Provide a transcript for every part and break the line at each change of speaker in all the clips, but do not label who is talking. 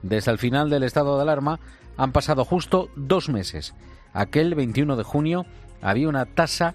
Desde el final del estado de alarma han pasado justo 2 meses. Aquel 21 de junio había una tasa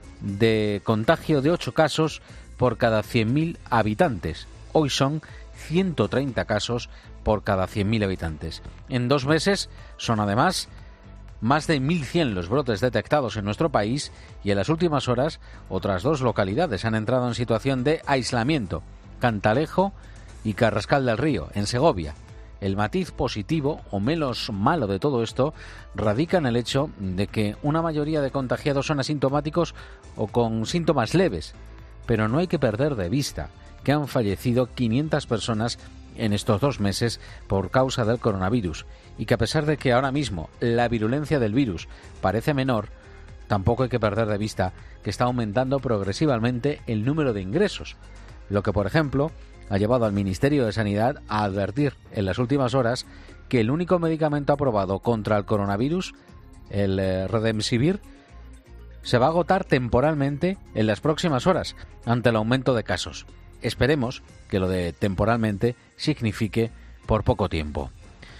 de contagio de 8 casos por cada 100.000 habitantes. Hoy son 130 casos por cada 100.000 habitantes. En 2 meses son además más de 1.100 los brotes detectados en nuestro país y en las últimas horas otras 2 localidades han entrado en situación de aislamiento, Cantalejo y Carrascal del Río, en Segovia. El matiz positivo o menos malo de todo esto radica en el hecho de que una mayoría de contagiados son asintomáticos o con síntomas leves, pero no hay que perder de vista que han fallecido 500 personas en estos 2 meses por causa del coronavirus y que a pesar de que ahora mismo la virulencia del virus parece menor, tampoco hay que perder de vista que está aumentando progresivamente el número de ingresos, lo que por ejemplo ha llevado al Ministerio de Sanidad a advertir en las últimas horas que el único medicamento aprobado contra el coronavirus, el Remdesivir, se va a agotar temporalmente en las próximas horas ante el aumento de casos. Esperemos que lo de temporalmente signifique por poco tiempo.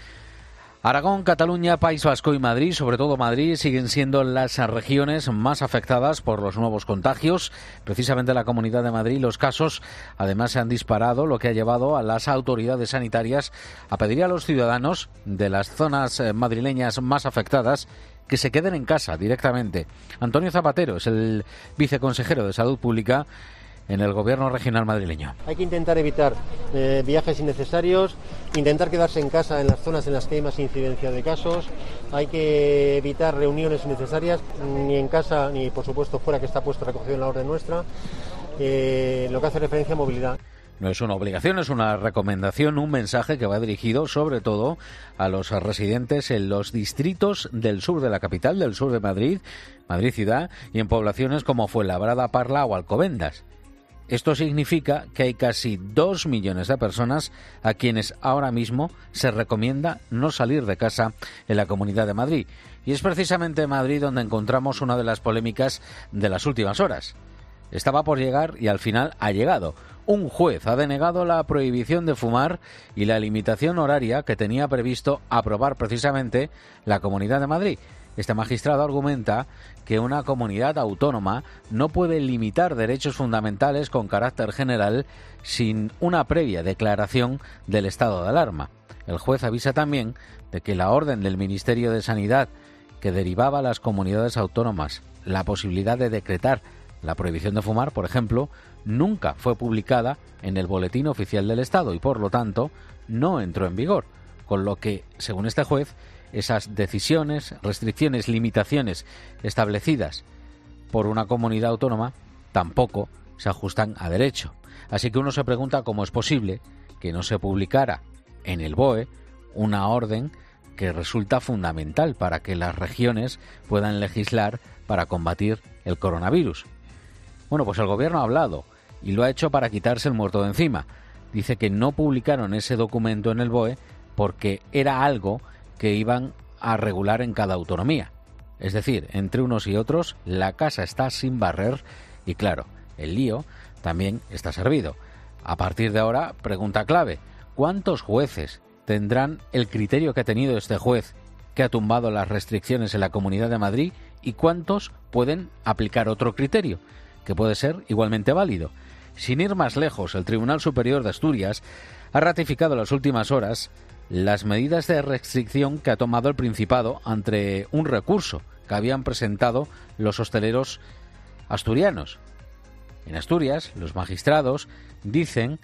Aragón, Cataluña, País Vasco y Madrid, sobre todo Madrid, siguen siendo las regiones más afectadas por los nuevos contagios. Precisamente en la Comunidad de Madrid los casos además se han disparado, lo que ha llevado a las autoridades sanitarias a pedir a los ciudadanos de las zonas madrileñas más afectadas que se queden en casa directamente. Antonio Zapatero es el viceconsejero de Salud Pública en el Gobierno regional madrileño.
Hay que intentar evitar viajes innecesarios, intentar quedarse en casa en las zonas en las que hay más incidencia de casos, hay que evitar reuniones innecesarias, ni en casa ni por supuesto fuera, que está puesto recogido en la orden nuestra, lo que hace referencia a movilidad.
No es una obligación, es una recomendación, un mensaje que va dirigido sobre todo a los residentes en los distritos del sur de la capital, del sur de Madrid, Madrid ciudad, y en poblaciones como Fuenlabrada, Parla o Alcobendas. Esto significa que hay casi 2 millones de personas a quienes ahora mismo se recomienda no salir de casa en la Comunidad de Madrid. Y es precisamente en Madrid donde encontramos una de las polémicas de las últimas horas. Estaba por llegar y al final ha llegado. Un juez ha denegado la prohibición de fumar y la limitación horaria que tenía previsto aprobar precisamente la Comunidad de Madrid. Este magistrado argumenta que una comunidad autónoma no puede limitar derechos fundamentales con carácter general sin una previa declaración del estado de alarma. El juez avisa también de que la orden del Ministerio de Sanidad que derivaba a las comunidades autónomas la posibilidad de decretar la prohibición de fumar, por ejemplo, nunca fue publicada en el Boletín Oficial del Estado y, por lo tanto, no entró en vigor, con lo que, según este juez, esas decisiones, restricciones, limitaciones establecidas por una comunidad autónoma tampoco se ajustan a derecho. Así que uno se pregunta cómo es posible que no se publicara en el BOE una orden que resulta fundamental para que las regiones puedan legislar para combatir el coronavirus. Bueno, pues el gobierno ha hablado y lo ha hecho para quitarse el muerto de encima. Dice que no publicaron ese documento en el BOE porque era algo que iban a regular en cada autonomía. Es decir, entre unos y otros, la casa está sin barrer y claro, el lío también está servido. A partir de ahora, pregunta clave, ¿cuántos jueces tendrán el criterio que ha tenido este juez que ha tumbado las restricciones en la Comunidad de Madrid y cuántos pueden aplicar otro criterio que puede ser igualmente válido? Sin ir más lejos, el Tribunal Superior de Asturias ha ratificado en las últimas horas las medidas de restricción que ha tomado el Principado ante un recurso que habían presentado los hosteleros asturianos. En Asturias, los magistrados dicen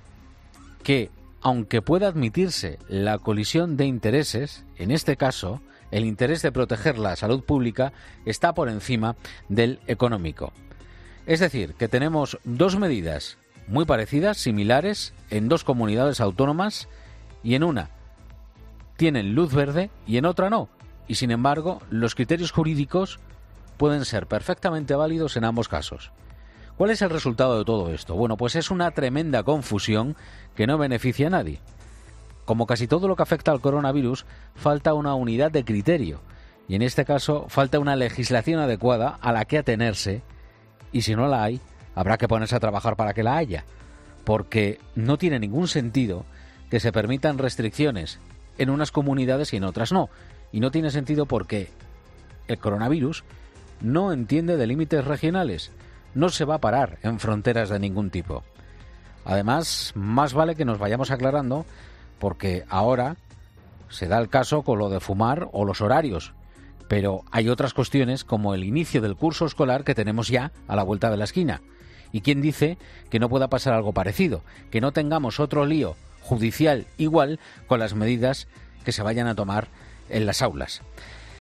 que, aunque pueda admitirse la colisión de intereses, en este caso, el interés de proteger la salud pública está por encima del económico. Es decir, que tenemos 2 medidas muy parecidas, similares, en 2 comunidades autónomas, y en una tienen luz verde y en otra no. Y sin embargo, los criterios jurídicos pueden ser perfectamente válidos en ambos casos. ¿Cuál es el resultado de todo esto? Bueno, pues es una tremenda confusión que no beneficia a nadie. Como casi todo lo que afecta al coronavirus, falta una unidad de criterio. Y en este caso, falta una legislación adecuada a la que atenerse. Y si no la hay, habrá que ponerse a trabajar para que la haya. Porque no tiene ningún sentido que se permitan restricciones en unas comunidades y en otras no. Y no tiene sentido porque el coronavirus no entiende de límites regionales, no se va a parar en fronteras de ningún tipo. Además, más vale que nos vayamos aclarando, porque ahora se da el caso con lo de fumar o los horarios, pero hay otras cuestiones como el inicio del curso escolar que tenemos ya a la vuelta de la esquina. ¿Y quién dice que no pueda pasar algo parecido? Que no tengamos otro lío judicial igual con las medidas que se vayan a tomar en las aulas.